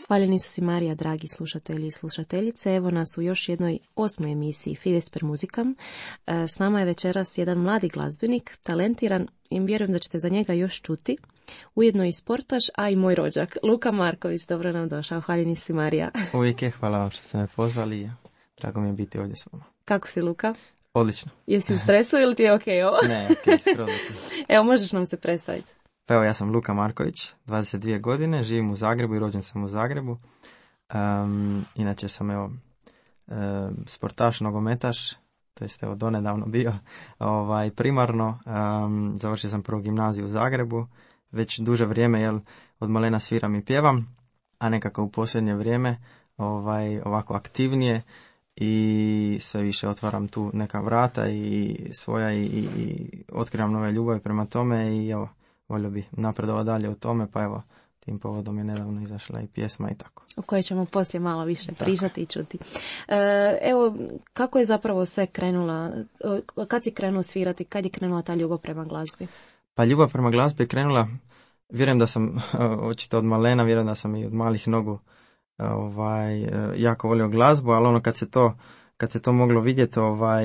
Hvaljeni su si Marija, dragi slušatelji i slušateljice. Evo nas u još jednoj 8. emisiji Fides per muzikam. S nama je večeras jedan mladi glazbenik, talentiran i vjerujem da ćete za njega još čuti. Ujedno i sportaš, a i moj rođak, Luka Marković. Dobro nam došao. Hvaljeni si Marija. Uvijek je, hvala vam što ste me pozvali. Drago mi je biti ovdje s vama. Kako si, Luka? Odlično. Jesi u stresu ili ti je okej ovo? Ne, okej, skroz. Evo, možeš nam se predstaviti. Pa evo, ja sam Luka Marković, 22 godine, živim u Zagrebu i rođen sam u Zagrebu. Inače sam sportaš, nogometaš, to jest evo donedavno bio primarno. Završio sam prvu gimnaziju u Zagrebu, već duže vrijeme od malena sviram i pjevam, a nekako u posljednje vrijeme ovako aktivnije i sve više otvaram tu neka vrata i svoja i otkrivam nove ljubavi prema tome i evo, volio bi napredovati dalje u tome, pa evo, tim povodom je nedavno izašla i pjesma i tako. O kojoj ćemo poslije malo više pričati i čuti. Evo, kako je zapravo sve krenula, kad si krenuo svirati, kad je krenula ta ljubav prema glazbi? Pa ljubav prema glazbi je krenula, vjerujem da sam očito od malena, vjerujem da sam i od malih nogu jako volio glazbu, ali ono kad se to moglo vidjeti,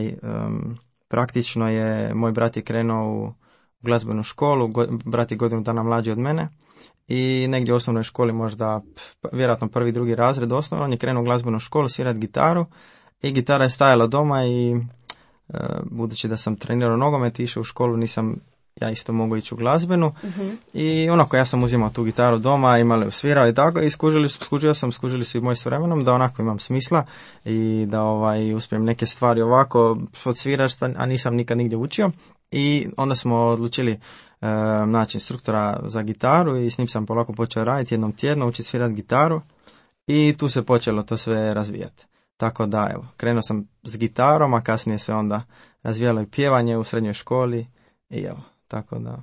praktično je, moj brat je krenuo u glazbenu školu, brat je godinu dana mlađi od mene i negdje u osnovnoj školi, možda vjerojatno prvi, drugi razred osnovno, on je krenuo u glazbenu školu svirati gitaru i gitara je stajala doma i budući da sam trenirao nogomet i išao u školu, nisam ja isto mogu ići u glazbenu i onako ja sam uzimao tu gitaru doma i malo svirao i tako i skužili su i moj s vremenom da onako imam smisla i da uspijem neke stvari ovako odsviraš, a nisam nikad nigdje učio. I onda smo odlučili naći instruktora za gitaru i s njim sam polako počeo raditi jednom tjedno, učiti svirati gitaru i tu se počelo to sve razvijati. Tako da, evo, krenuo sam s gitarom, a kasnije se onda razvijalo i pjevanje u srednjoj školi i evo, tako da.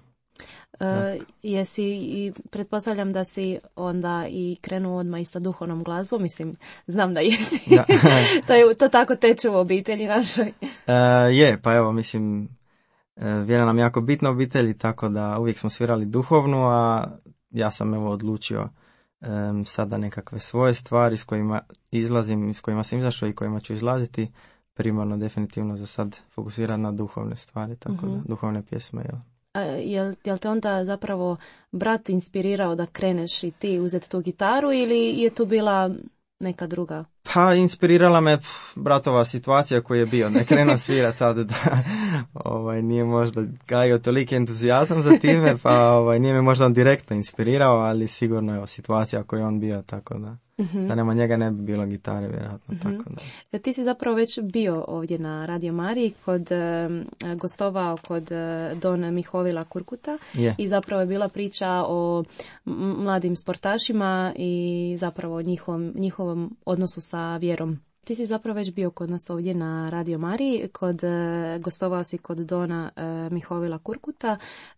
Jesi i pretpostavljam da si onda i krenuo odmah i sa duhovnom glazbom, mislim, znam da jesi. Da. to tako teče u obitelji našoj. Pa evo, mislim, vjera nam jako bitna u obitelji, tako da uvijek smo svirali duhovnu, a ja sam evo odlučio sada nekakve svoje stvari s kojima izlazim, s kojima sam izašao i kojima ću izlaziti, primarno definitivno za sad fokusirati na duhovne stvari, tako da, duhovne pjesme, jel? Jel te onda zapravo brat inspirirao da kreneš i ti uzeti tu gitaru ili je tu bila neka druga? Pa inspirirala me bratova situacija koji je bio, ne krenuo svirat sad da nije možda gajio toliki entuzijazam za time, pa nije me možda direktno inspirirao, ali sigurno je situacija koju je on bio, tako da. Da nema njega ne bi bilo gitare vjerojatno, tako da. Ti si zapravo već bio ovdje na Radio Mariji, gostovao kod Don Mihovila Kurkuta i zapravo je bila priča o mladim sportašima i zapravo njihovom odnosu sa vjerom. Ti si zapravo već bio kod nas ovdje na Radio Mariji, gostovao si kod Dona Mihovila Kurkuta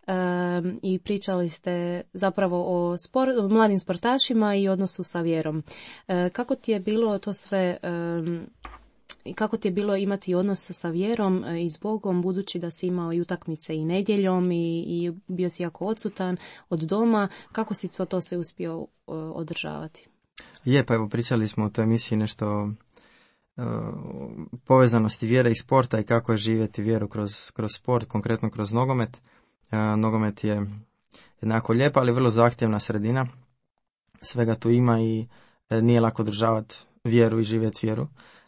i pričali ste zapravo o mladim sportašima i odnosu sa vjerom. Kako ti je bilo to sve, kako ti je bilo imati odnos sa vjerom i s Bogom, budući da si imao i utakmice i nedjeljom i bio si jako odsutan od doma, kako si to se uspio održavati? Pa evo, pričali smo u toj emisiji nešto povezanosti vjere i sporta i kako je živjeti vjeru kroz sport, konkretno kroz nogomet. Nogomet je jednako lijepa, ali vrlo zahtjevna sredina. Svega tu ima i nije lako održavati vjeru i živjeti vjeru.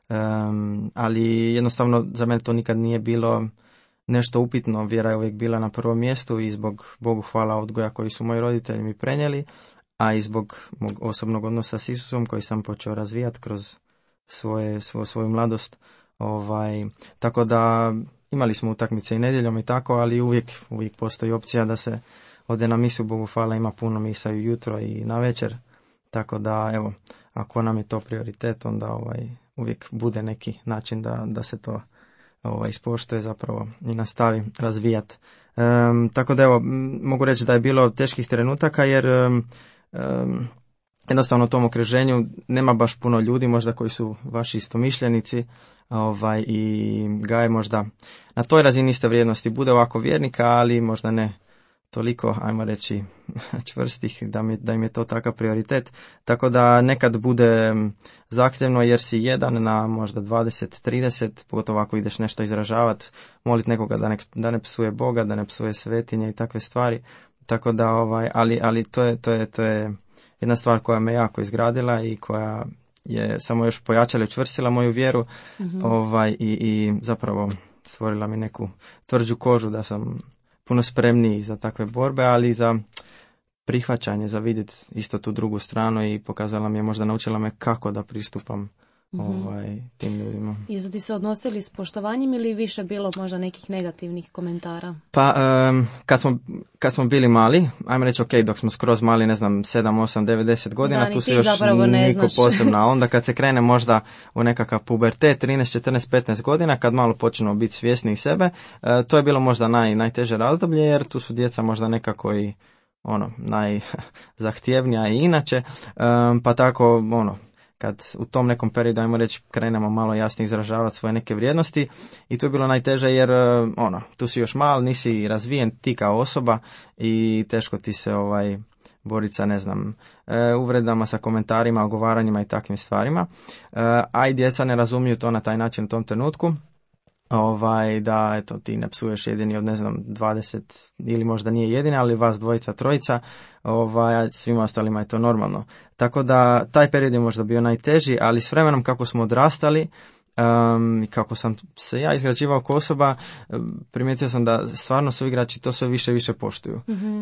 Ali jednostavno za mene to nikad nije bilo nešto upitno. Vjera je uvijek bila na prvom mjestu i zbog, Bogu hvala, odgoja koji su moji roditelji mi prenijeli, a i zbog mog osobnog odnosa s Isusom koji sam počeo razvijati kroz svoju mladost. Tako da imali smo utakmice i nedjeljom i tako, ali uvijek postoji opcija da se ode na misu, Bogu hvala, ima puno misa i jutro i na večer. Tako da, evo, ako nam je to prioritet, onda uvijek bude neki način da se to ispoštuje zapravo i nastavi razvijati. Tako da, evo, mogu reći da je bilo teških trenutaka jer jednostavno u tom okruženju nema baš puno ljudi možda koji su vaši istomišljenici i gaje možda na toj razini iste vrijednosti. Bude ovako vjernika, ali možda ne toliko, ajmo reći, čvrstih da im je to takav prioritet. Tako da nekad bude zahtjevno jer si jedan na možda 20-30, pogotovo ako ideš nešto izražavati, moliti nekoga da ne psuje Boga, da ne psuje svetinje i takve stvari. Tako da, ali to je jedna stvar koja me jako izgradila i koja je samo još pojačala i učvrstila moju vjeru, i zapravo stvorila mi neku tvrđu kožu da sam puno spremniji za takve borbe, ali i za prihvaćanje, za vidjeti isto tu drugu stranu i pokazala mi je, možda naučila me kako da pristupam tim ljudima. Jesu ti se odnosili s poštovanjem ili više bilo možda nekih negativnih komentara? Pa, kad smo bili mali, ajmo reći, dok smo skroz mali, ne znam, 7, 8, 9, 10 godina, tu se još niko posebno, a onda kad se krene možda u nekakav pubertet, 13, 14, 15 godina, kad malo počnemo biti svjesni sebe, to je bilo možda najteže razdoblje, jer tu su djeca možda nekako i najzahtjevnija i inače, pa tako, kad u tom nekom periodu, ajmo reći, krenemo malo jasnije izražavati svoje neke vrijednosti i to je bilo najteže jer tu si još mal, nisi razvijen ti kao osoba i teško ti se boriti sa, ne znam, uvredama, sa komentarima, ogovaranjima i takvim stvarima, a i djeca ne razumiju to na taj način u tom trenutku. Da, eto, ti ne psuješ jedini od, ne znam, 20 ili možda nije jedini, ali vas dvojica, trojica, svima ostalima je to normalno. Tako da taj period je možda bio najteži, ali s vremenom kako smo odrastali, kako sam se ja izgrađivao kao osoba, primijetio sam da stvarno su igrači to sve više i više poštuju.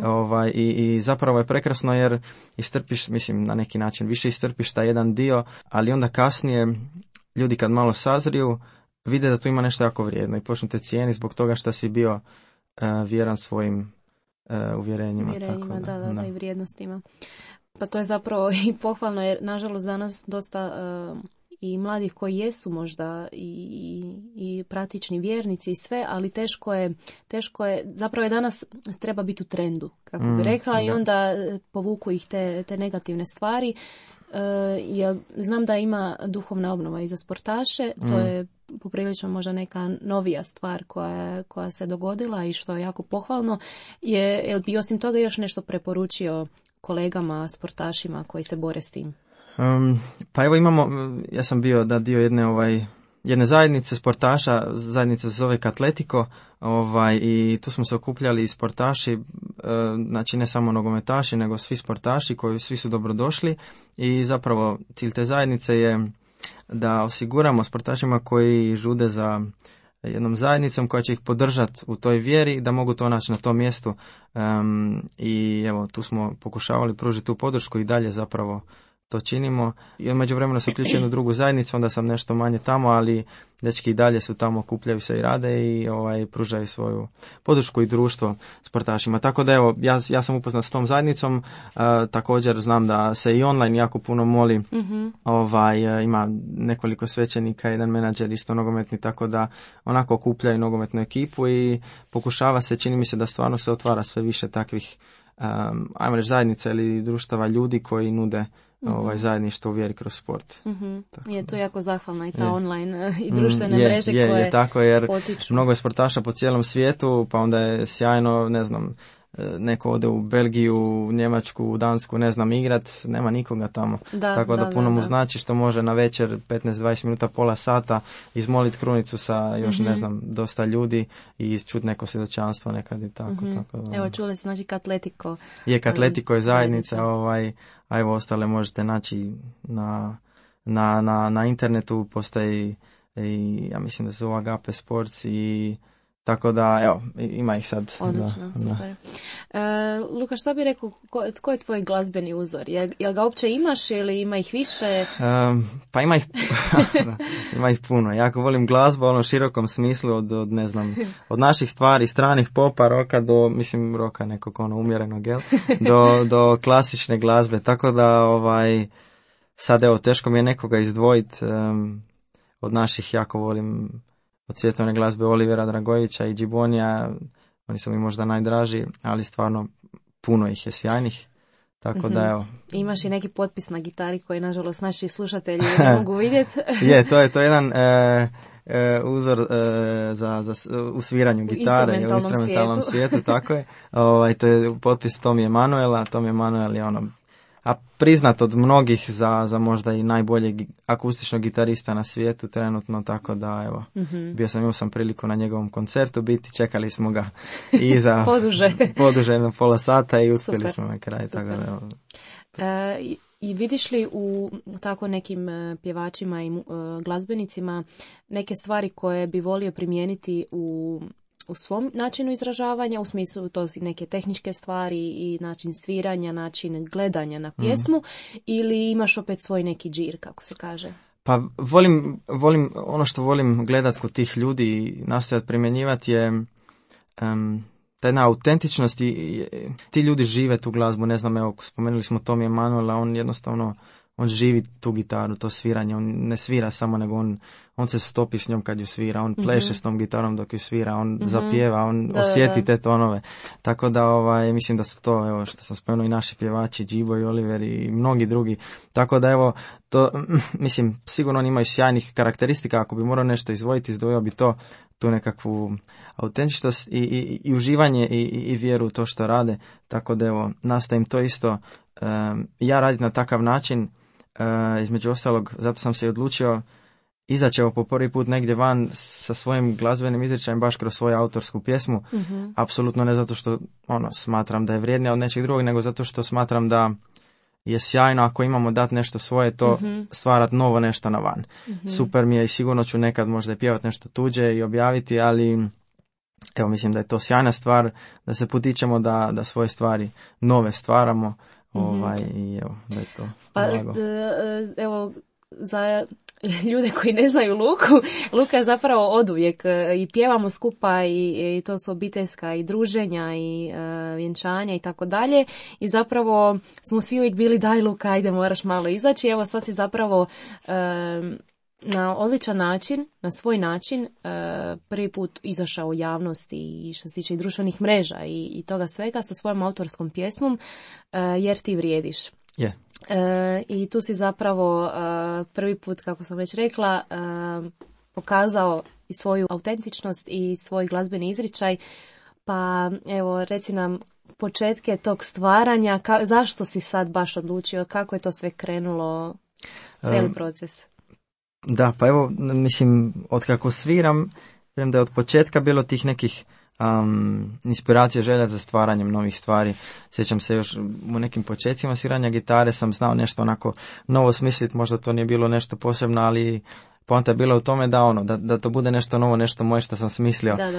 I zapravo je prekrasno jer istrpiš, mislim, na neki način više istrpiš taj jedan dio, ali onda kasnije ljudi kad malo sazriju vide da tu ima nešto jako vrijedno i počnu te cijeni zbog toga što si bio vjeran svojim uvjerenjima. Tako da, i vrijednostima. Pa to je zapravo i pohvalno jer nažalost danas dosta i mladih koji jesu možda i praktični vjernici i sve, ali teško je, zapravo je danas treba biti u trendu, kako bi rekla, i onda povuku ih te negativne stvari. Ja znam da ima duhovna obnova i za sportaše, to je poprilično možda neka novija stvar koja se dogodila i što je jako pohvalno. Jel bi osim toga još nešto preporučio kolegama, sportašima koji se bore s tim? Pa evo imamo, ja sam bio dio jedne zajednice sportaša, zajednica se zove Katletiko, i tu smo se okupljali sportaši, znači ne samo nogometaši, nego svi sportaši koji svi su dobrodošli i zapravo cilj te zajednice je da osiguramo sportašima koji žude za jednom zajednicom koja će ih podržati u toj vjeri da mogu to naći na tom mjestu, i evo tu smo pokušavali pružiti tu podršku i dalje zapravo to činimo. I u međuvremenu se uključio jednu drugu zajednicu, onda sam nešto manje tamo, ali dečki i dalje su tamo, okupljaju se i rade i pružaju svoju podršku i društvo sportašima. Tako da evo, ja sam upoznat s tom zajednicom, također znam da se i online jako puno moli, ima nekoliko svećenika, jedan menadžer isto nogometni, tako da onako okupljaju nogometnu ekipu i pokušava se, čini mi se da stvarno se otvara sve više takvih ajmo reći zajednica ili društava ljudi koji nude zajedništvo u vjeri kroz sport. Je to jako zahvalna i ta online i društvene mreže koje je tako, jer potiču. Mnogo je sportaša po cijelom svijetu, pa onda je sjajno, ne znam, neko ode u Belgiju, Njemačku, Dansku, ne znam, igrat, nema nikoga tamo. Tako da puno mu znači što može na večer 15-20 minuta, pola sata izmoliti krunicu sa još ne znam, dosta ljudi i čuti neko svjedočanstvo nekad i tako. Tako da, evo, čuli se, znači Katletiko. Je, Katletiko je zajednica, a evo ostale možete naći na internetu, postoji i ja mislim da se zove Agape Sports i tako da, evo, ima ih sad. Odlično, super. Luka, što bi rekao, tko je tvoj glazbeni uzor? Jel ga uopće imaš ili ima ih više? Pa ima ih, ima ih puno. Jako volim glazbu u onom širokom smislu od ne znam, od naših stvari, stranih popa, roka do, mislim, roka nekog umjerenog, jel? Do klasične glazbe. Tako da, sad evo, teško mi je nekoga izdvojiti. Od naših jako volim od svjetovne glazbe Olivera Dragojevića i Džibonija, oni su mi možda najdraži, ali stvarno puno ih je sjajnih, Tako da evo. Imaš i neki potpis na gitari koji nažalost naši slušatelji ne mogu vidjeti. To je jedan uzor u sviranju gitare u instrumentalnom svijetu, tako je. To je potpis Tommy Emanuela. Tommy Emanuel je priznat od mnogih za možda i najboljeg akustičnog gitarista na svijetu trenutno, tako da evo, imao sam priliku na njegovom koncertu biti, čekali smo ga i za poduže na pola sata i uspjeli smo na kraj. Tako da, evo. I vidiš li u tako nekim pjevačima i glazbenicima neke stvari koje bi volio primijeniti u svom načinu izražavanja, u smislu to su neke tehničke stvari i način sviranja, način gledanja na pjesmu, ili imaš opet svoj neki džir, kako se kaže? Pa volim ono što volim gledat kod tih ljudi i nastojati primjenjivati je ta jedna autentičnost i ti ljudi žive tu glazbu. Ne znam, evo, spomenuli smo Tommy Emanuela, on jednostavno on živi tu gitaru, to sviranje, on ne svira samo, nego on se stopi s njom kad ju svira, on pleše s tom gitarom dok ju svira, on zapjeva, on osjeti te tonove. Tako da mislim da su to, evo što sam spomenuo, i naši pjevači, Džibo i Oliver i mnogi drugi. Tako da evo, to, mislim, sigurno oni imaju sjajnih karakteristika, ako bi morao nešto izdvojio bi tu nekakvu autentičnost i uživanje i vjeru u to što rade. Tako da evo, nastojim to isto ja raditi na takav način. Između ostalog, zato sam se i odlučio izaći po prvi put negdje van sa svojim glazbenim izričajem baš kroz svoju autorsku pjesmu. Apsolutno ne zato što smatram da je vrijednija od nečeg drugog, nego zato što smatram da je sjajno ako imamo dati nešto svoje, to stvarati novo nešto na van. Super mi je i sigurno ću nekad možda i pjevati nešto tuđe i objaviti, ali evo, mislim da je to sjajna stvar, da se potičemo da svoje stvari nove stvaramo. I evo, da je to. Evo, za ljude koji ne znaju Luka je zapravo oduvijek i pjevamo skupa i to su obiteljska i druženja i vjenčanja i tako dalje, i zapravo smo svi uvijek bili daj Luka, ajde, moraš malo izaći. Evo sad si zapravo na odličan način, na svoj način prvi put izašao u javnosti i što se tiče i društvenih mreža i toga svega sa svojom autorskom pjesmom Jer ti vrijediš. I tu si zapravo prvi put, kako sam već rekla, pokazao i svoju autentičnost i svoj glazbeni izričaj. Pa evo, reci nam početke tog stvaranja, zašto si sad baš odlučio, kako je to sve krenulo, cijeli proces? Da, pa evo, mislim, otkako sviram, vjerujem da je od početka bilo tih nekih inspiracija, želja za stvaranjem novih stvari. Sjećam se još u nekim početcima sviranja gitare sam znao nešto onako novo smisliti, možda to nije bilo nešto posebno, ali poanta je bila u tome da to bude nešto novo, nešto moje što sam smislio. Da.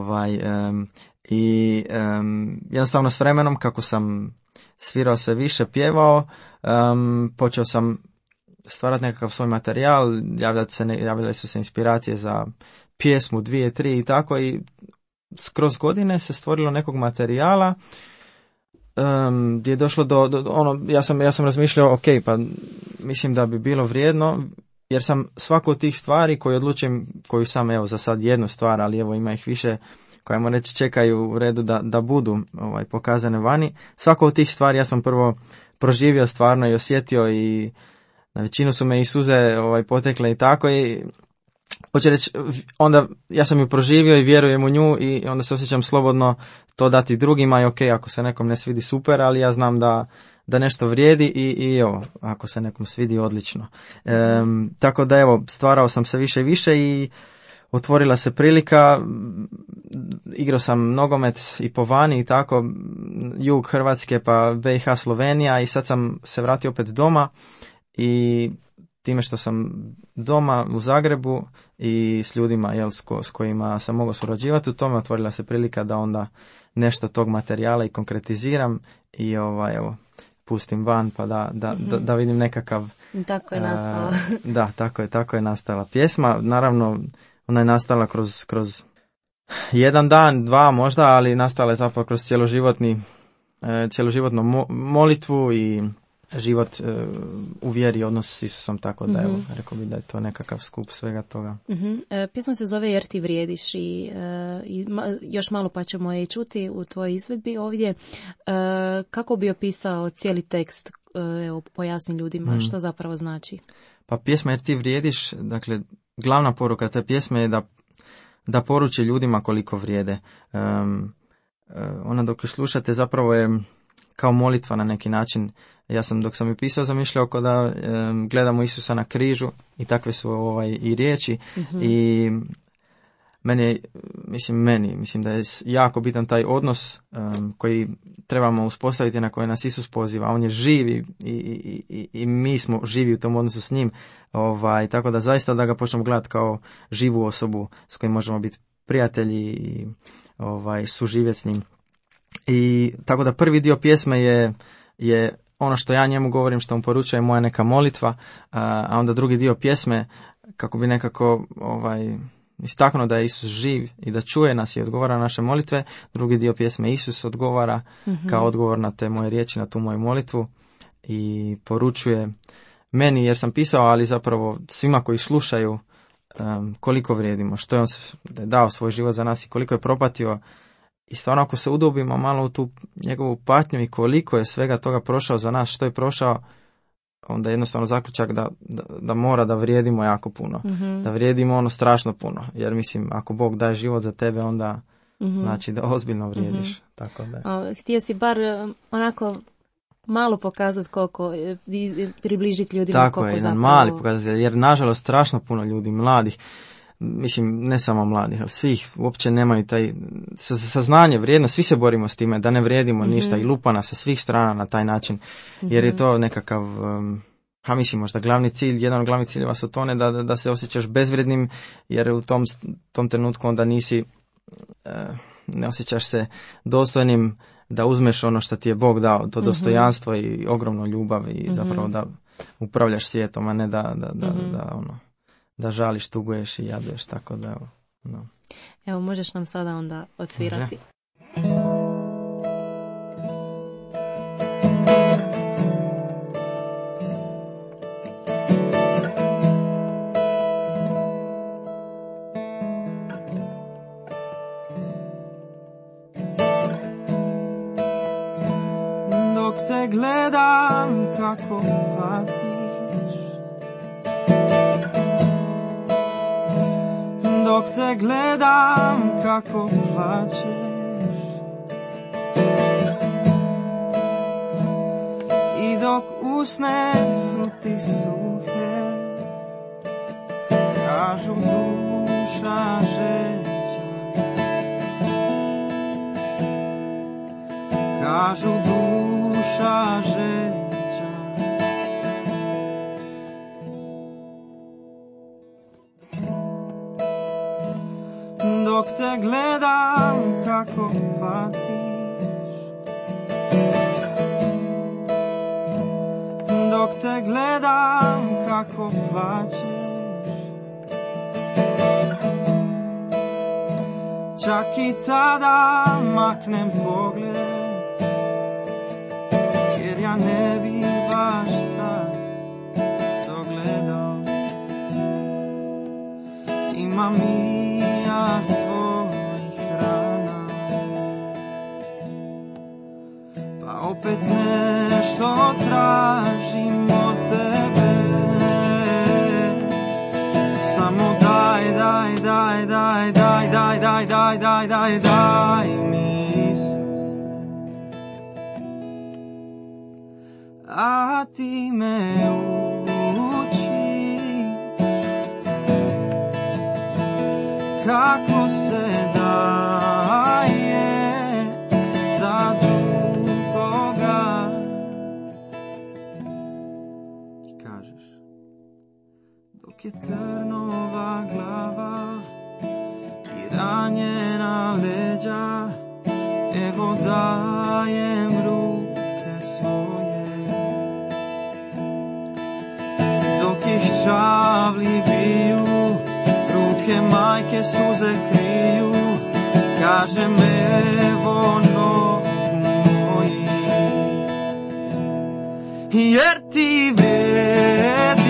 Jednostavno s vremenom, kako sam svirao sve više, pjevao, počeo sam stvarati nekakav svoj materijal, javljale su se inspiracije za pjesmu, 2, 3 i tako, i skroz godine se stvorilo nekog materijala gdje je došlo do ja sam razmišljao, ok, pa mislim da bi bilo vrijedno, jer sam svaku od tih stvari koju odlučim, koju sam, evo za sad jednu stvar, ali evo ima ih više koje mu reći čekaju u redu da budu pokazane vani, svaku od tih stvari ja sam prvo proživio stvarno i osjetio, i na većinu su me i suze potekle i tako, i hoće reći, onda ja sam ju proživio i vjerujem u nju, i onda se osjećam slobodno to dati drugima, i ok, ako se nekom ne svidi super, ali ja znam da nešto vrijedi, i evo, ako se nekom svidi, odlično. Tako da evo, stvarao sam se više i više i otvorila se prilika, igrao sam nogomet i po vani i tako, jug Hrvatske pa BiH, Slovenija, i sad sam se vratio opet doma, i time što sam doma u Zagrebu i s ljudima s kojima sam mogao surađivati, u tome otvorila se prilika da onda nešto tog materijala i konkretiziram i evo, pustim van pa da vidim nekakav... Tako je nastala. Da, tako je nastala pjesma. Naravno, ona je nastala kroz jedan dan, dva možda, ali nastala je zapravo kroz cjeloživotnu molitvu i život u vjeri, odnos s Isusom, tako da evo, rekao bi da je to nekakav skup svega toga. Pjesma se zove Jer ti vrijediš i još malo pa ćemo je čuti u tvojoj izvedbi ovdje. Kako bi opisao cijeli tekst, evo, pojasni ljudima što zapravo znači? Pa pjesma Jer ti vrijediš, dakle, glavna poruka te pjesme je da poruči ljudima koliko vrijede. Ona dok ju slušate zapravo je kao molitva na neki način. Ja sam dok sam ju pisao zamišljao kao da gledamo Isusa na križu i takve su i riječi i mislim da je jako bitan taj odnos koji trebamo uspostaviti, na koji nas Isus poziva. On je živ i mi smo živi u tom odnosu s njim, tako da zaista da ga počnemo gledati kao živu osobu s kojim možemo biti prijatelji i suživjeti s njim. I tako da prvi dio pjesme je ono što ja njemu govorim, što mu poručujem, moja neka molitva, a onda drugi dio pjesme kako bi nekako istaknuo da je Isus živ i da čuje nas i odgovara na naše molitve. Drugi dio pjesme Isus odgovara kao odgovor na te moje riječi, na tu moju molitvu i poručuje meni, jer sam pisao, ali zapravo svima koji slušaju, koliko vrijedimo, što je on dao svoj život za nas i koliko je propatio. I stvarno ako se udobimo malo u tu njegovu patnju i koliko je svega toga prošao za nas, što je prošao, onda je jednostavno zaključak da mora da vrijedimo jako puno. Da vrijedimo ono strašno puno. Jer mislim, ako Bog daje život za tebe, onda znači da ozbiljno vrijediš. Tako da. Htio si bar onako malo pokazati koliko, približiti ljudima tako koliko je, zapravo. Tako je, jedan mali pokazatelj, jer nažalost strašno puno ljudi, mladih, mislim ne samo mladih, ali svih uopće nemaju taj saznanje, vrijednost, svi se borimo s time da ne vrijedimo ništa i lupa nas sa svih strana na taj način, jer je to nekakav, mislim možda glavni cilj, jedan od glavnih ciljeva su tone da se osjećaš bezvrijednim, jer u tom trenutku onda ne osjećaš se dostojnim da uzmeš ono što ti je Bog dao, to dostojanstvo i ogromnu ljubav i zapravo da upravljaš svijetom, a ne da žališ, tuguješ i jaduješ, tako da evo. No. Evo, možeš nam sada onda odsvirati. Dok te gledam kako patiš, dok te gledam kako plačeš i dok usne su ti suhe, kažu duša žeđa, kažu duša žeđa. Dok te gledam kako patiš, dok te gledam kako plačeš, čak i tada maknem pogled, jer ja ne bi baš sad to gledao. Imam i ja svojih rana, pa opet nešto tražim od tebe. Samo daj mi Isuse, a ti me uči kako se daje za drugoga. I kažeš, dok je trnova glava i ranjena leđa, evo dajem ruke svoje. Dok ih čavli biju, ruke majke suze kriju, kažem evo nogu moji. jer ti vrijediš,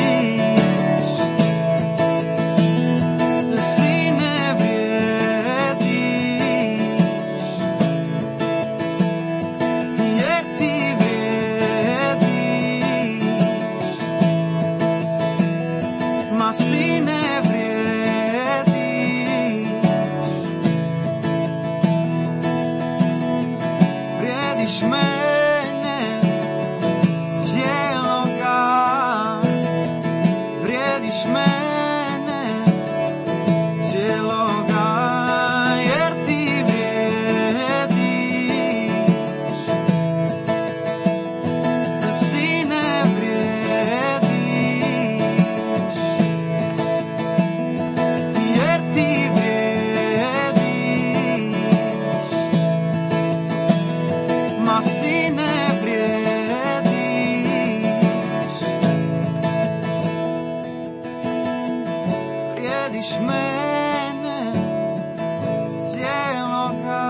sine vrijediš, jer ti vrijediš, ma sine vrijediš, vrijediš mene cijeloga, vrijediš mene cijeloga, jer ti vrijediš, sine vrijediš, jer ti vrijediš, ma sine vrijediš, vrijediš mene cijeloga,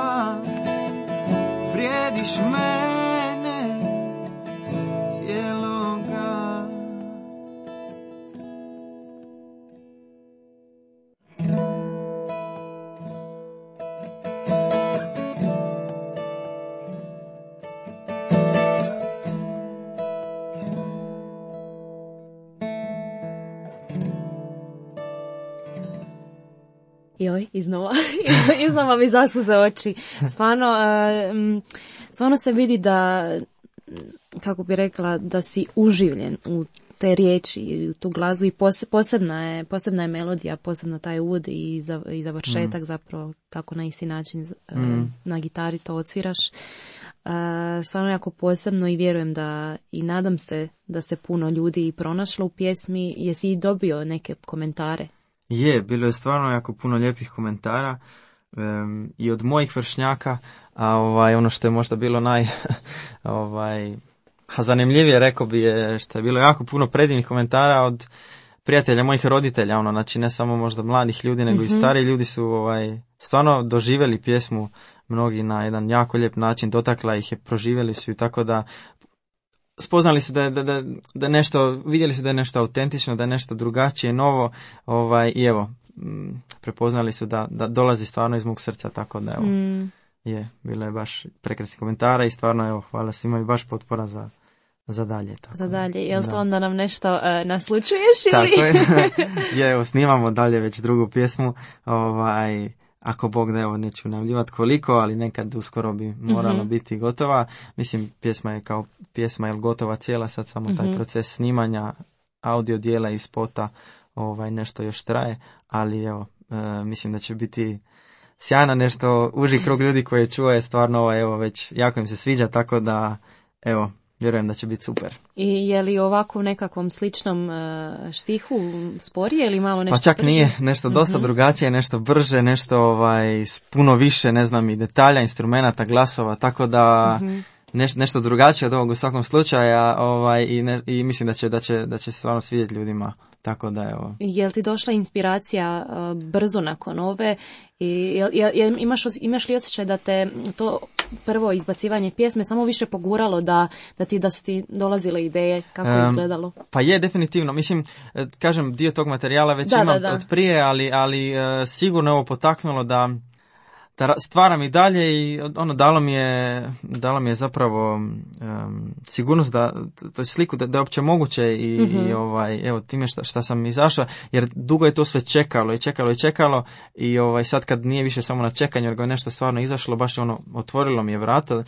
vrijediš mene cijeloga. Joj, iznova mi zasuze oči. Stvarno se vidi da, kako bi rekla, da si uživljen u te riječi i u tu glazbu i posebna je melodija, posebno taj uvod i završetak zapravo tako na isti način na gitari to odsviraš. Stvarno jako posebno i vjerujem da i nadam se da se puno ljudi i pronašlo u pjesmi. Jesi i dobio neke komentare? Je, bilo je stvarno jako puno lijepih komentara i od mojih vršnjaka, a ono što je možda bilo zanimljivije, rekao bi, je što je bilo jako puno predivnih komentara od prijatelja mojih roditelja, znači ne samo možda mladih ljudi, nego i stari ljudi su stvarno doživjeli pjesmu mnogi na jedan jako lijep način, dotakla ih je, proživjeli su i tako da spoznali su da nešto, vidjeli su da je nešto autentično, da je nešto drugačije, novo, i evo, prepoznali su da dolazi stvarno iz mog srca, tako da evo, bilo je baš prekrasnih komentara i stvarno evo, hvala svima i baš potpora za dalje. Tako. Za dalje, jel to onda nam nešto naslučuješ ili? Tako je, evo, snimamo dalje već drugu pjesmu, ako Bog da, evo, neću najavljivati koliko, ali nekad uskoro bi morala biti gotova. Mislim, pjesma je kao pjesma, gotova cijela, sad samo taj proces snimanja audio dijela i spota nešto još traje, ali evo, mislim da će biti sjajna, nešto uži krug ljudi koji čuje, stvarno evo, već jako im se sviđa, tako da evo, vjerujem da će biti super. I je li ovako u nekakvom sličnom štihu sporije ili malo nešto pa čak brže? Nije, nešto dosta drugačije, nešto brže, nešto s puno više, ne znam, i detalja, instrumenata, glasova, tako da nešto drugačije od ovog u svakom slučaju, i mislim da će se stvarno svidjeti ljudima. Tako da evo. Jel ti došla inspiracija brzo nakon ove i imaš li osjećaj da te to prvo izbacivanje pjesme samo više poguralo da su ti dolazile ideje kako je izgledalo? Pa je, definitivno. Mislim, kažem, dio tog materijala već imam od prije, ali sigurno je ovo potaknulo da stvaram i dalje i dalo mi je zapravo sigurnost da sliku da je uopće moguće i evo time šta sam izašao, jer dugo je to sve čekalo i sad kad nije više samo na čekanju, jer je nešto stvarno izašlo, baš otvorilo mi je vrata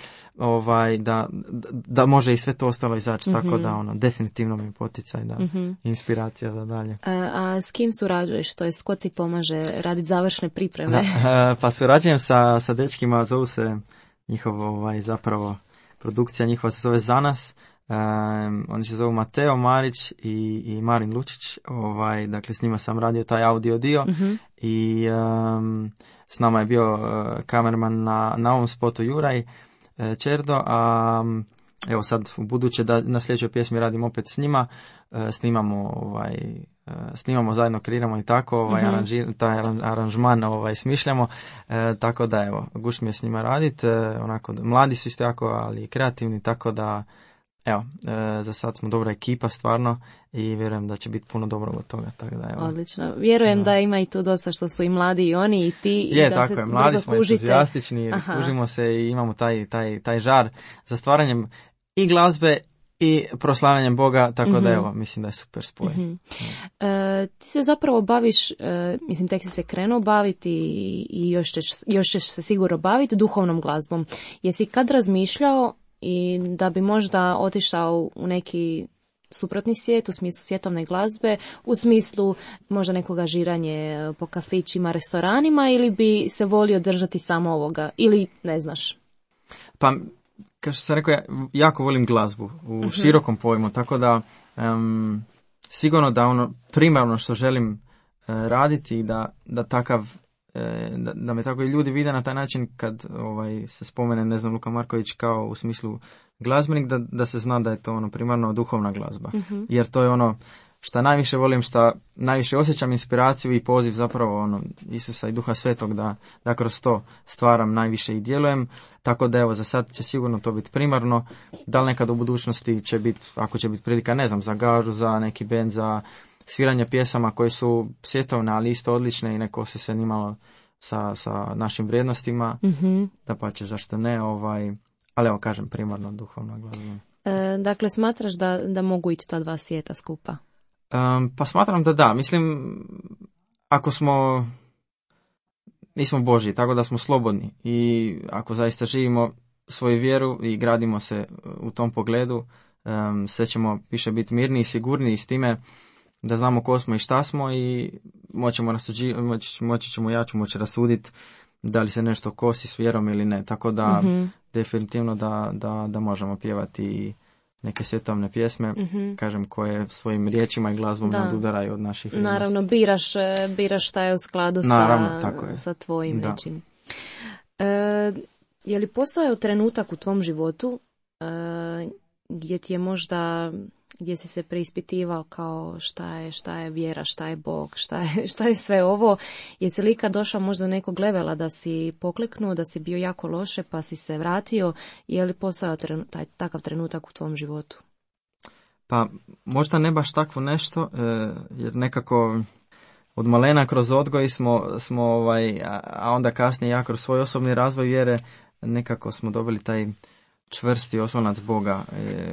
da može i sve to ostalo izaći, tako da definitivno mi je poticaj, inspiracija za dalje. A s kim surađuješ, to jest ko ti pomaže raditi završne pripreme? Pa surađujem sa dečkima, zovu se njihov zapravo produkcija njihova se zove Za nas. Oni se zovu Mateo Marić i Marin Lučić. Dakle, s njima sam radio taj audio dio i s nama je bio kamerman na ovom spotu Juraj Čerdo, a evo sad u buduće da na sljedećoj pjesmi radim opet s njima, snimamo zajedno, kreiramo i tako, taj aranžman smišljamo, tako da evo, gušt mi je s njima raditi, onako, mladi su isto jako, ali kreativni, tako da evo, za sad smo dobra ekipa stvarno i vjerujem da će biti puno dobrog od toga. Tako da, evo. Odlično. Vjerujem da ima i tu dosta što su i mladi i oni i ti. Je, i da tako se je. Mladi smo entuzijastični, Aha. kužimo se i imamo taj žar za stvaranjem i glazbe i proslavanjem Boga, tako da evo, mislim da je super spoj. Ti se zapravo baviš, mislim tek si se krenuo baviti i još ćeš se sigurno baviti duhovnom glazbom. Jesi kad razmišljao i da bi možda otišao u neki suprotni svijet, u smislu svjetovne glazbe, u smislu možda nekoga žiranje po kafićima, restoranima, ili bi se volio držati samo ovoga, ili ne znaš? Pa, kao što sam rekao, ja jako volim glazbu u širokom pojmu, tako da sigurno da ono primarno što želim raditi i da takav da me tako i ljudi vide na taj način kad se spomene, ne znam, Luka Marković kao u smislu glazbenik, da se zna da je to ono primarno duhovna glazba. Jer to je ono šta najviše volim, šta najviše osjećam inspiraciju i poziv zapravo ono Isusa i Duha Svetog da kroz to stvaram najviše i djelujem. Tako da evo, za sad će sigurno to biti primarno. Da li nekad u budućnosti će biti, ako će biti prilika, ne znam, za gažu, za neki bend, za sviranje pjesama koje su svjetovne, ali isto odlične i neko se nimalo sa našim vrijednostima, da pa će, zašto ne, ali evo kažem primarno duhovna glazba. Dakle, smatraš da mogu ići ta dva svijeta skupa? Pa smatram da. Mislim, ako nismo Božji, tako da smo slobodni i ako zaista živimo svoju vjeru i gradimo se u tom pogledu, sve ćemo više biti mirniji i sigurniji s time da znamo ko smo i šta smo i moći ćemo rasuditi da li se nešto kosi s vjerom ili ne. Tako da definitivno da možemo pjevati neke svjetovne pjesme, kažem, koje svojim riječima i glazbom odudaraju od naših vrijednosti. Naravno, biraš šta je u skladu sa tvojim nečim. Je li postojao trenutak u tvom životu gdje ti je možda, gdje si se preispitivao kao šta je vjera, šta je Bog, šta je sve ovo? Jesi li ikad došao možda do nekog levela da si pokleknuo, da si bio jako loše pa si se vratio? Je li postojao takav trenutak u tvom životu? Pa možda ne baš takvo nešto, jer nekako od malena kroz odgoj smo a onda kasnije ja kroz svoj osobni razvoj vjere nekako smo dobili taj čvrsti oslonac Boga,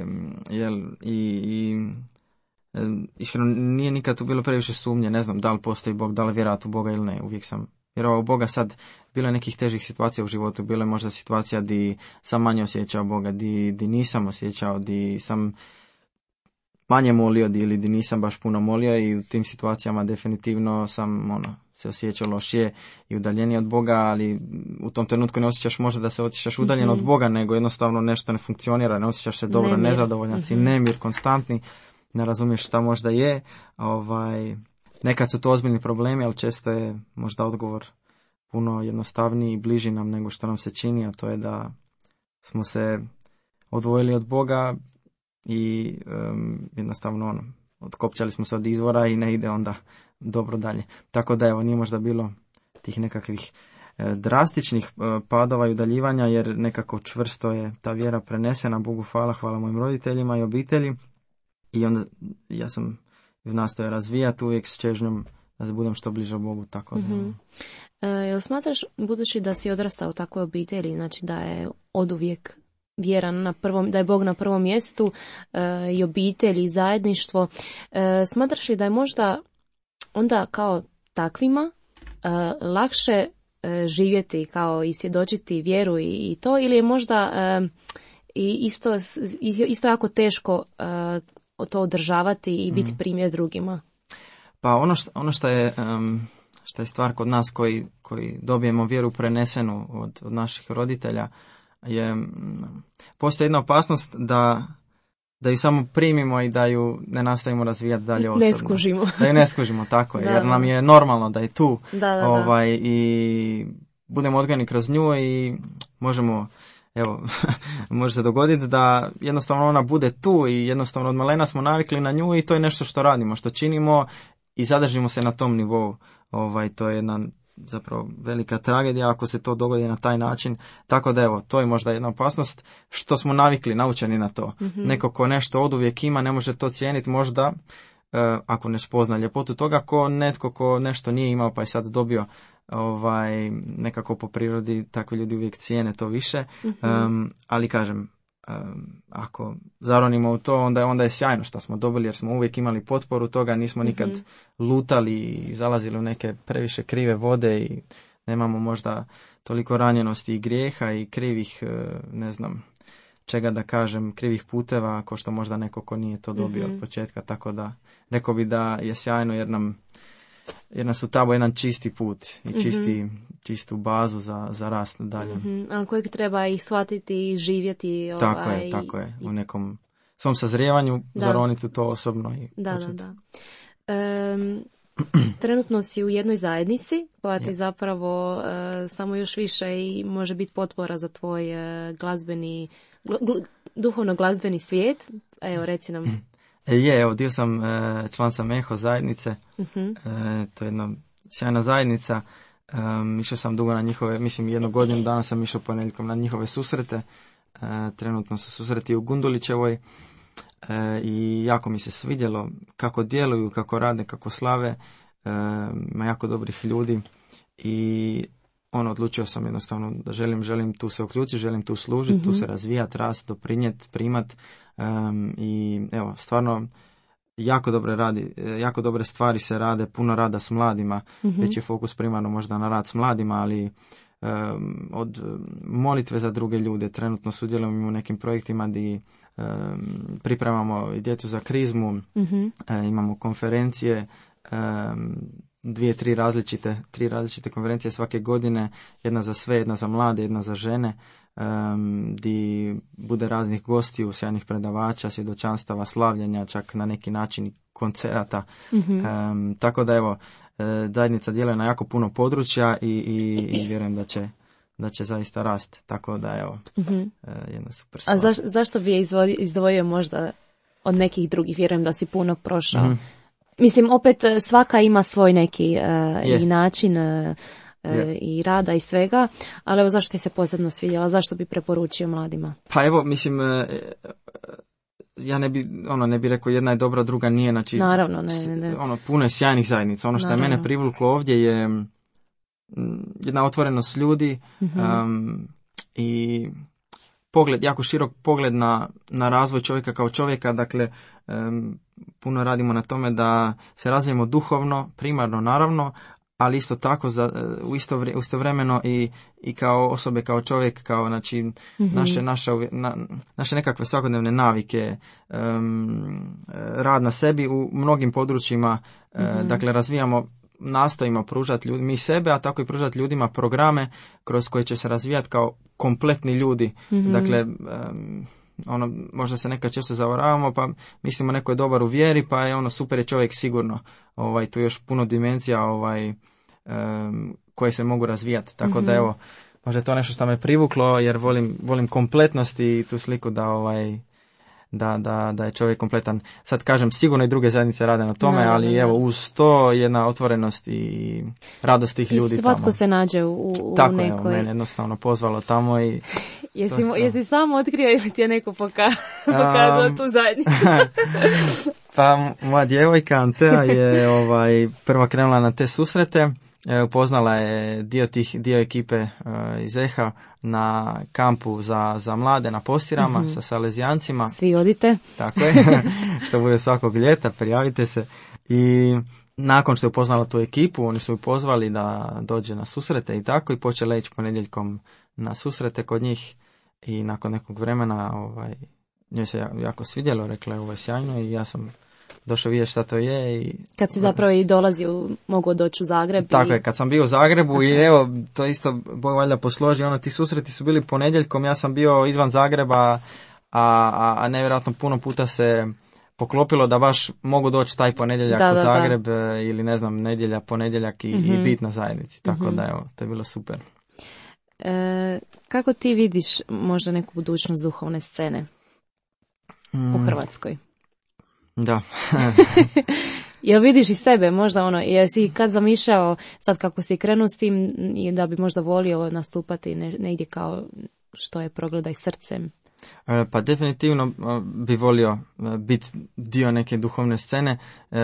iskreno nije nikad tu bilo previše sumnje, ne znam da li postoji Bog, da li vjerati u Boga ili ne, uvijek sam vjerovao u Boga. Sad bilo je nekih težih situacija u životu, bilo je možda situacija di sam manje osjećao Boga, di nisam osjećao, di sam manje molio ili di nisam baš puno molio i u tim situacijama definitivno sam se osjećao lošije i udaljenije od Boga, ali u tom trenutku ne osjećaš možda da se osjećaš udaljen od Boga, nego jednostavno nešto ne funkcionira, ne osjećaš se dobro, nezadovoljan si, nemir, konstantni, ne razumiješ šta možda je. Nekad su to ozbiljni problemi, ali često je možda odgovor puno jednostavniji i bliži nam nego što nam se čini, a to je da smo se odvojili od Boga i jednostavno otkopčali smo se od izvora i ne ide onda dobro dalje. Tako da evo, nije možda bilo tih nekakvih drastičnih padova i udaljivanja, jer nekako čvrsto je ta vjera prenesena, Bogu hvala mojim roditeljima i obitelji, i onda ja sam nastojao razvijati uvijek s čežnjom da budem što bliže Bogu. Tako da. Jel smatraš, budući da si odrastao u takvoj obitelji, znači da je oduvijek vjeran da je Bog na prvom mjestu, i obitelj i zajedništvo, smatraš li da je možda onda kao takvima lakše živjeti kao i svjedočiti vjeru i to, ili je možda isto jako teško to održavati i biti primjer drugima? Pa ono što je stvar kod nas koji dobijemo vjeru prenesenu od naših roditelja, postoji jedna opasnost da ju samo primimo i da ju ne nastavimo razvijati dalje osobno. Ne skužimo. Da ju ne skužimo, tako je, jer nam je normalno da je tu. Da. I budemo odgojeni kroz nju i može se dogoditi da jednostavno ona bude tu i jednostavno od malena smo navikli na nju i to je nešto što radimo, što činimo i zadržimo se na tom nivou. To je jedna zapravo velika tragedija ako se to dogodi na taj način. Tako da evo, to je možda jedna opasnost što smo navikli, naučeni na to. Neko ko nešto oduvijek ima ne može to cijeniti možda ako ne spozna ljepotu toga, ko netko ko nešto nije imao pa je sad dobio nekako po prirodi, takvi ljudi uvijek cijene to više. Ali kažem, ako zaronimo u to, onda je sjajno što smo dobili, jer smo uvijek imali potporu toga, nismo nikad lutali i zalazili u neke previše krive vode i nemamo možda toliko ranjenosti i grijeha i krivih, ne znam čega da kažem, krivih puteva, ko što možda neko ko nije to dobio od početka, tako da rekao bi da je sjajno jer nas u tabo jedan čisti put i čistu bazu za rast dalje. Ali kojeg treba i shvatiti i živjeti. Tako je. U nekom svom sazrijevanju zaroniti u to osobno. I da. Trenutno si u jednoj zajednici koja ti zapravo samo još više i može biti potpora za tvoj glazbeni, duhovno glazbeni svijet. Evo, reci nam. Dio sam, član sam Eho zajednice, to je jedna sjajna zajednica, išao sam dugo na njihove, mislim 1 godinu dana sam išao ponedjeljkom na njihove susrete, trenutno su susreti u Gundulićevoj i jako mi se svidjelo kako djeluju, kako rade, kako slave, ima jako dobrih ljudi i odlučio sam jednostavno da želim tu se uključiti, želim tu služiti, tu se razvijati, rast, doprinijeti, primat i evo, stvarno jako dobre stvari se rade, puno rada s mladima, već je fokus primarno možda na rad s mladima, ali od molitve za druge ljude, trenutno sudjelujemo u nekim projektima gdje pripremamo i djecu za krizmu, imamo konferencije, 3 različite konferencije svake godine, jedna za sve, jedna za mlade, jedna za žene, gdje bude raznih gostiju, sjajnih predavača, svjedočanstava, slavljenja, čak na neki način koncerata. Tako da evo, zajednica djeluje na jako puno područja i vjerujem da će zaista rast. Tako da evo, jedna super stvar. A zašto bi je izdvojio možda od nekih drugih? Vjerujem da si puno prošao. Mislim, opet svaka ima svoj neki i način i rada i svega, ali evo zašto ti se posebno svidjela, zašto bi preporučio mladima? Pa evo, mislim, ja ne bi rekao jedna je dobra, druga nije, znači naravno, ne. Puno je sjajnih zajednica. Ono što je mene privuklo ovdje je jedna otvorenost ljudi i pogled, jako širok pogled na razvoj čovjeka kao čovjeka, dakle puno radimo na tome da se razvijemo duhovno, primarno naravno, ali isto tako istovremeno i kao osobe, kao čovjek, kao znači naše nekakve svakodnevne navike, rad na sebi u mnogim područjima, dakle nastojimo pružati mi sebe, a tako i pružati ljudima programe kroz koje će se razvijati kao kompletni ljudi. Dakle, možda se nekad često zavaravamo, pa mislimo neko je dobar u vjeri, pa je super je čovjek sigurno. Tu još puno dimenzija koje se mogu razvijati. Tako da evo, možda je to nešto što me privuklo, jer volim kompletnost i tu sliku da je čovjek kompletan. Sad kažem, sigurno i druge zajednice rade na tome, ali evo, uz to jedna otvorenost i radost tih ljudi tamo. I svatko se nađe u tako nekoj... Tako je, mene jednostavno pozvalo tamo i... Jesi sam otkrio ili ti je neko pokazao tu zajednicu? Pa moja djevojka Antea je prva krenula na te susrete. Upoznala je dio ekipe iz EHA na kampu za mlade na Postirama sa Salezijancima. Svi odite. Tako je, što bude svakog ljeta, prijavite se. I nakon što je upoznala tu ekipu, oni su ju pozvali da dođe na susrete i tako, i počela ići ponedjeljkom na susrete kod njih i nakon nekog vremena njoj se jako svidjelo, rekla je ovo je sjajno i ja sam došao vidjeti šta to je. Kad si zapravo i dolazio, mogu doći u Zagreb. Tako je, kad sam bio u Zagrebu i evo, to isto Bog valjda posloži, ti susreti su bili ponedjeljkom, ja sam bio izvan Zagreba, a nevjerojatno puno puta se poklopilo da baš mogu doći taj ponedjeljak u Zagreb ili ne znam, nedjelja, ponedjeljak i biti na zajednici. Tako da evo, to je bilo super. Kako ti vidiš možda neku budućnost duhovne scene u Hrvatskoj? Da. Jel vidiš i sebe možda jesi kad zamišljao sad kako si krenuo s tim i da bi možda volio nastupati negdje kao što je Progledaj srcem? Pa definitivno bi volio biti dio neke duhovne scene,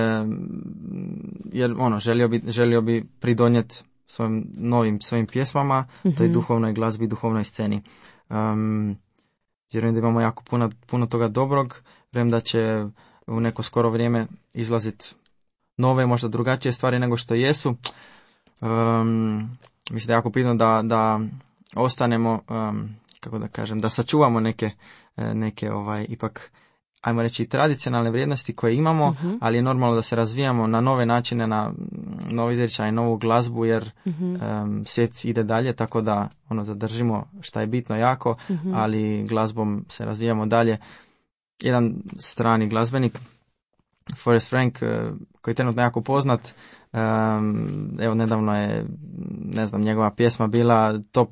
jer želio bi pridonijeti svojim pjesmama, toj duhovnoj glazbi, duhovnoj sceni. Vjerujem da imamo jako puno toga dobrog, vjerujem da će u neko skoro vrijeme izlaziti nove, možda drugačije stvari nego što jesu. Mislim da je jako bitno da ostanemo, kako da kažem, da sačuvamo neke ipak, ajmo reći, tradicionalne vrijednosti koje imamo, ali je normalno da se razvijamo na nove načine, na novi izričaj, novu glazbu, jer svijet ide dalje, tako da zadržimo šta je bitno jako, ali glazbom se razvijamo dalje. Jedan strani glazbenik, Forrest Frank, koji je trenutno jako poznat, evo nedavno je, ne znam, njegova pjesma bila top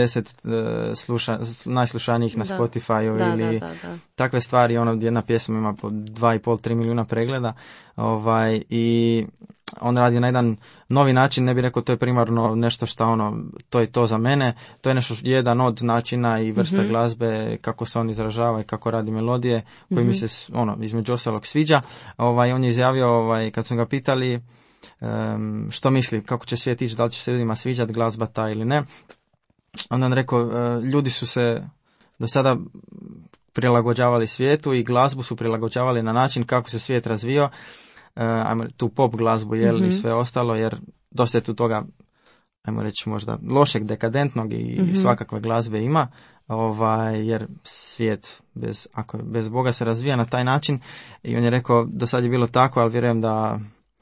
50 najslušanijih na Spotify ili takve stvari, jedna pjesma ima po 2,5-3 milijuna pregleda, i on radi na jedan novi način, ne bih rekao to je primarno nešto što to je to za mene, to je nešto, jedan od načina i vrsta glazbe, kako se on izražava i kako radi melodije, koji mi se između ostalog sviđa. On je izjavio, kad smo ga pitali što misli, kako će svijet ići, da li će se ljudima sviđati glazba ta ili ne, onda on rekao, ljudi su se do sada prilagođavali svijetu i glazbu su prilagođavali na način kako se svijet razvio, tu pop glazbu i sve ostalo, jer dosta je tu toga, ajmo reći, možda lošeg, dekadentnog i svakakve glazbe ima, jer svijet bez Boga se razvija na taj način, i on je rekao, do sad je bilo tako, ali vjerujem da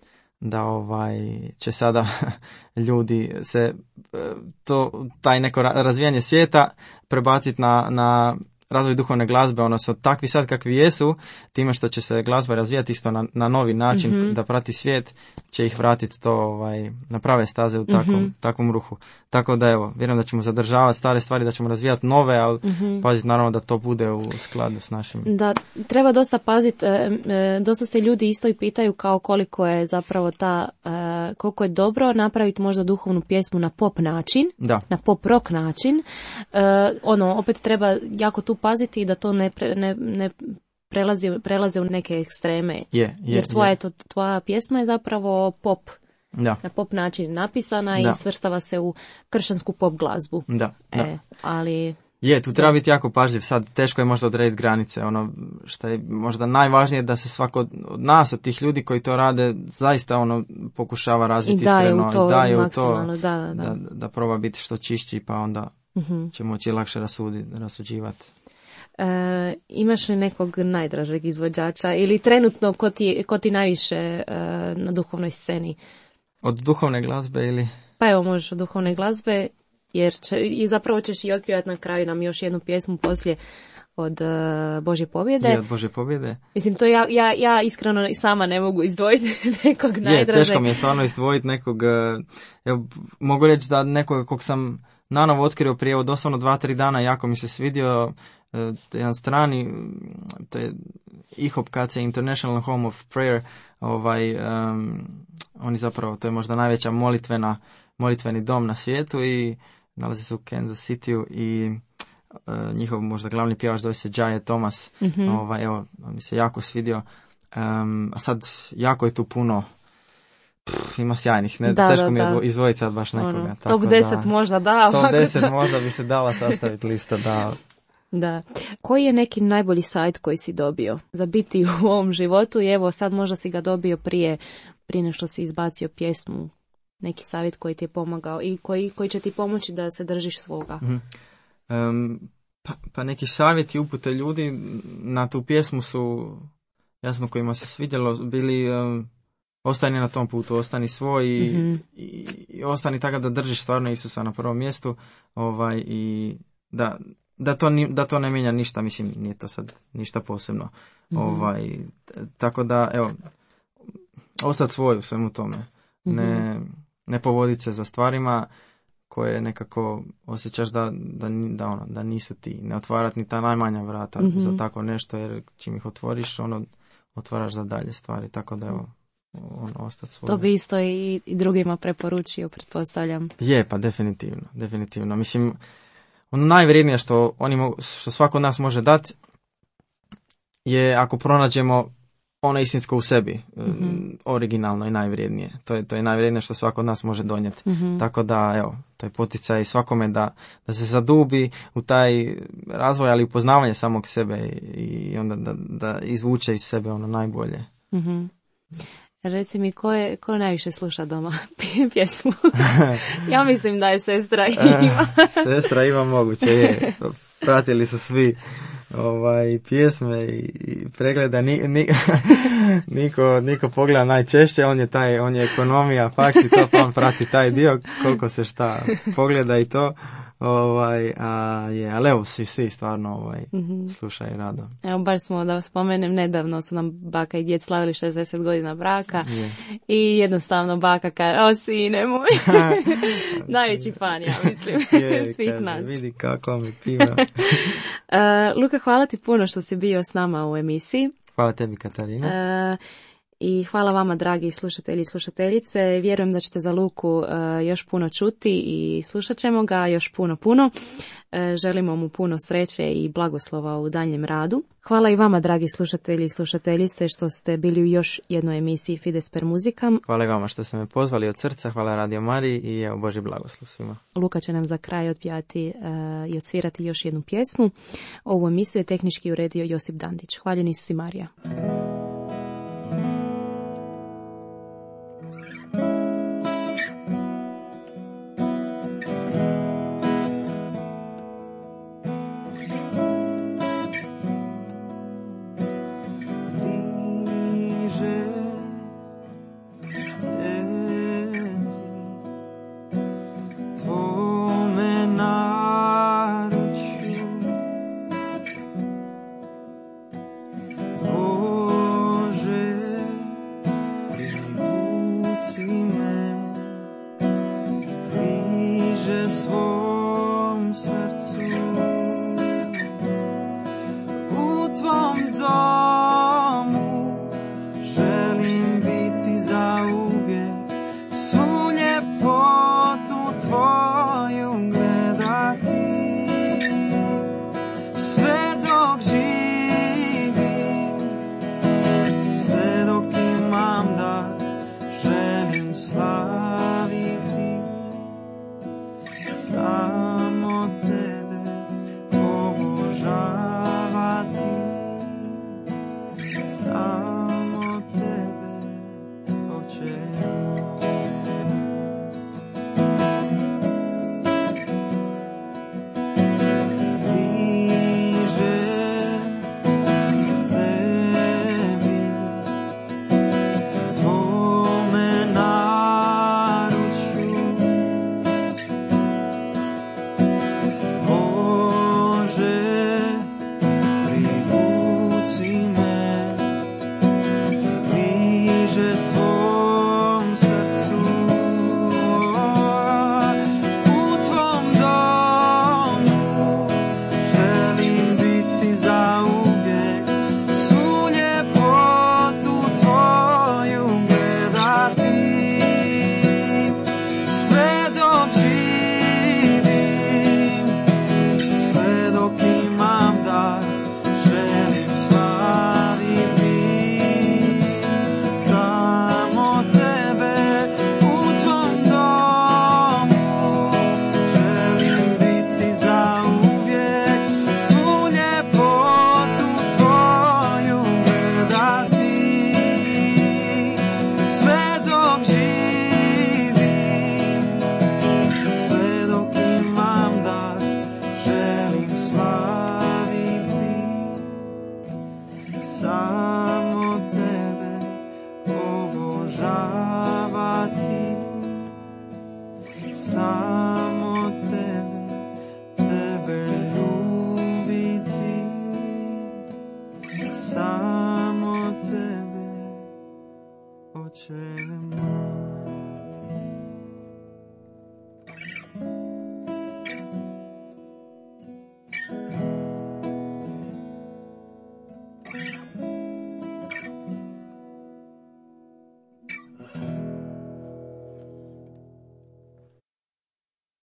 će sada ljudi se taj neko razvijanje svijeta prebaciti na razvoj duhovne glazbe, su takvi sad kakvi jesu, time što će se glazba razvijati isto na novi način, da prati svijet, će ih vratiti to na prave staze u takvom ruhu. Tako da evo, vjerujem da ćemo zadržavati stare stvari, da ćemo razvijati nove, ali paziti naravno da to bude u skladu s našim. Da, treba dosta paziti, dosta se ljudi isto i pitaju kao koliko je zapravo koliko je dobro napraviti možda duhovnu pjesmu na pop način, na pop rock način. Opet treba jako tu paziti da to ne prelazi u neke ekstreme. Jer tvoja pjesma je zapravo pop. Na pop način napisana i svrstava se u kršćansku pop glazbu. Ali tu treba biti jako pažljiv. Sad teško je možda odrediti granice. Što je možda najvažnije, da se svako od nas, od tih ljudi koji to rade, zaista pokušava razviti iskreno i daje u to da proba biti što čišći, pa onda će moći lakše rasuđivati. Imaš li nekog najdražeg izvođača ili trenutno ko ti najviše na duhovnoj sceni? Od duhovne glazbe ili? Pa evo, možeš od duhovne glazbe, jer zapravo ćeš i otpjevati na kraju nam još jednu pjesmu poslije od Božje pobjede. I od Božje pobjede. Mislim, to ja iskreno sama ne mogu izdvojiti nekog najdražeg. Teško mi je stvarno izdvojiti nekog, mogu reći da nekog kog sam nanovo otkrio prije doslovno 2-3 dana, jako mi se svidio, jedan strani, to je IHOP KC, International Home of Prayer, oni zapravo, to je možda najveća molitveni dom na svijetu i nalazi se u Kansas Cityu i njihov možda glavni pjevač zove se Jaye Thomas, mi se jako svidio, a sad jako je tu puno, ima sjajnih, teško mi je izdvojiti sad baš nekoga. Top 10 možda da. Top 10 možda bi se dala sastaviti lista, da. Da. Koji je neki najbolji sajt koji si dobio za biti u ovom životu i evo sad možda si ga dobio prije nešto si izbacio pjesmu, neki savjet koji ti je pomagao i koji će ti pomoći da se držiš svoga? Pa neki savjeti, upute ljudi na tu pjesmu su, jasno, kojima se svidjelo, bili ostani na tom putu, ostani svoj i ostani tako da držiš stvarno Isusa na prvom mjestu, i da to ne mijenja ništa, mislim, nije to sad ništa posebno. Tako da, evo, ostati svoj u svemu tome. Ne povoditi se za stvarima koje nekako osjećaš da nisu ti. Ne otvarati ni ta najmanja vrata za tako nešto, jer čim ih otvoriš, otvaraš za dalje stvari. Tako da, evo, ostati svoj. To bi isto i drugima preporučio, pretpostavljam. Je, pa definitivno. Mislim, ono najvrijednije što svako od nas može dati je ako pronađemo ono istinsko u sebi, originalno i najvrijednije. To je najvrijednije što svako od nas može donijeti. Tako da, evo, to je poticaj svakome da se zadubi u taj razvoj, ali upoznavanje samog sebe i onda da izvuče iz sebe ono najbolje. Reci mi, ko najviše sluša doma pjesmu? Ja mislim da je sestra Iva. Sestra Iva moguće je. Pratili su svi pjesme i pregleda. Niko pogleda najčešće, on je ekonomija, fakt i to, pa on prati taj dio, koliko se šta pogleda i to. Ali evo, svi stvarno slušaju rado. Evo, baš smo, da spomenem, nedavno su nam baka i djed slavili 60 godina braka i jednostavno baka kaže, o sine moj, najveći fan, ja mislim, svih nas. Vidi kako mi pima. Luka, hvala ti puno što si bio s nama u emisiji. Hvala tebi, Katarina. I hvala vama, dragi slušatelji i slušateljice. Vjerujem da ćete za Luku još puno čuti i slušat ćemo ga još puno. Želimo mu puno sreće i blagoslova u daljnjem radu. Hvala i vama, dragi slušatelji i slušateljice, što ste bili u još jednoj emisiji Fides per Musicam. Hvala i vama što ste me pozvali od srca, hvala Radio Mariji i evo, Božji blagoslov svima. Luka će nam za kraj otpjevati i odsvirati još jednu pjesmu. Ovu emisiju je tehnički uredio Josip Dandić. Hvaljeni Isus i Marija. Samo tebe, Oče moj.